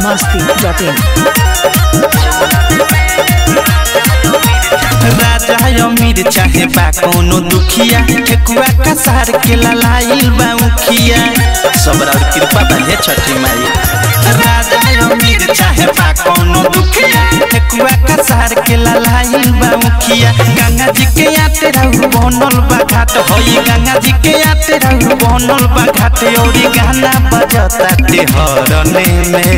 biharmasti.in राजा अमीर चाहे बा कोनो दुखिया ठेकुआ कसार के ललाइल बा उखिया सबरा और कृपा बने छठी माई। राजा अमीर चाहे बा कोनो दुखिया ठेकुआ कसार के ललाइल बा उखिया गंगा जी के आते रहू बनल बा घाट होई गंगा जी के आते रहू बनल बा घाट औरी गाना बजता ते हरने में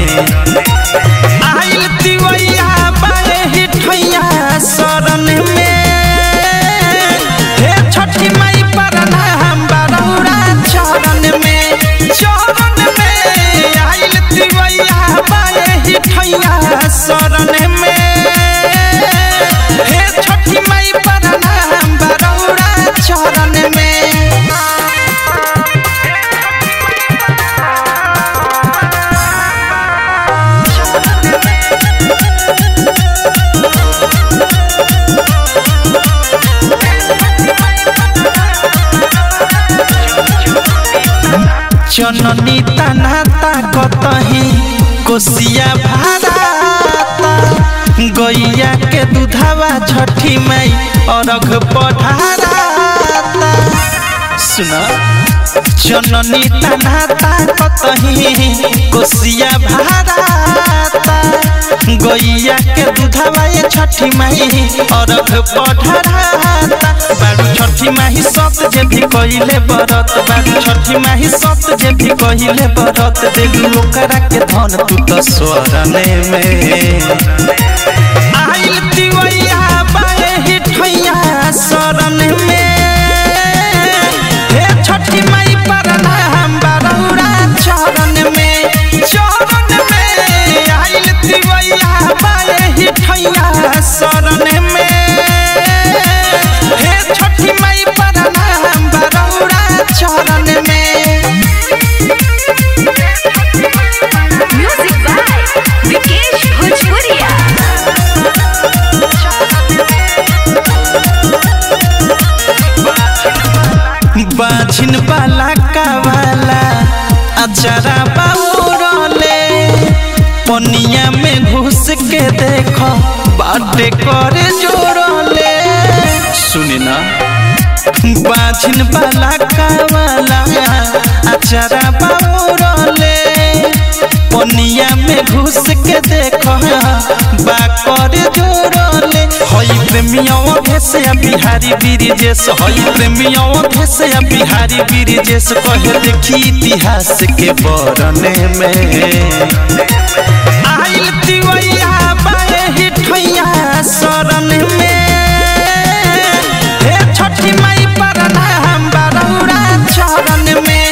आइल तिवैया बाए हिठैया शरण में हे छठी माई परना हम बरौरा चरण में आइल तिवैया बाए हिठैया शरण में हे छठी माई परना हम बरौरा चरण में जननी तनाता कतही कोसिया भाराता गैया के दूधवा छठी माई अरघ पढ़ाराता सुना जननी तनाता कतही कोसिया भाराता गैया के दूधवा ये छठी माई अरघ पढ़ाराता बारू छठी माही सत जे भी कहिले बरत बारू छठी माही सत जे भी कहिले बरत देलू ओकरा के धन तू तो स्वरने में आइल तिवैया बाए हिठैया शरण में हे छठी माई परना हम बरौरा चरण में आइल तिवैया बाए हिठैया शरण में हे छठी माई परना हम बरौरा चरण में म्यूजिक बाय विकेश भोजपुरिया बाझिन बाला कावाला अचारा बाउरले पनिया में घुस के देखो बाटे करे जोड़ले सुनी ना बाझिन बाला कावाला अचारा बाउरले पनिया में घुस के देखो बा करे जोड़ले हई प्रेमियों भेसिया बिहारी बिरजेश हई प्रेमियों भेसिया बिहारी बिरजेश कहे देखी इतिहास के बरने में आइल तिवैया बाए हिठैया शरण में हे छठी माई परना हम बरौरा चरण में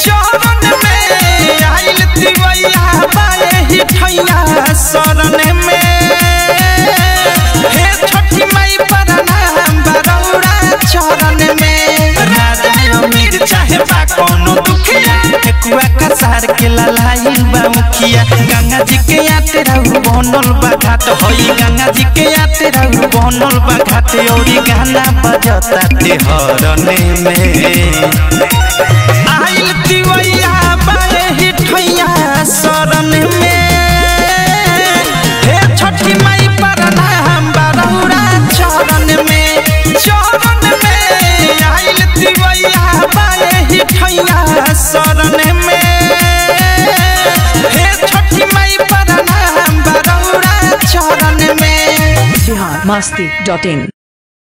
आइल तिवैया बाए हिठैया शरण में हे छठी माई परना हम बरौरा चरण में राजा अमीर चाहे बा कोनो दुखिया ठेकुआ कसार के ललाइल बा मुखिया गंगा जी के आते रहू बनल बा घाट होई गंगा जी के आते रहू बनल बा घाट औरी गाना बजता ते हरने में आइल तिवैया बाए हिठैया शरण में हे छठी माई परना हम बरौरा चरण में आइल तिवैया बाए हिठैया शरण में हे छठी माई परना हम बरौरा चरण में biharmasti.in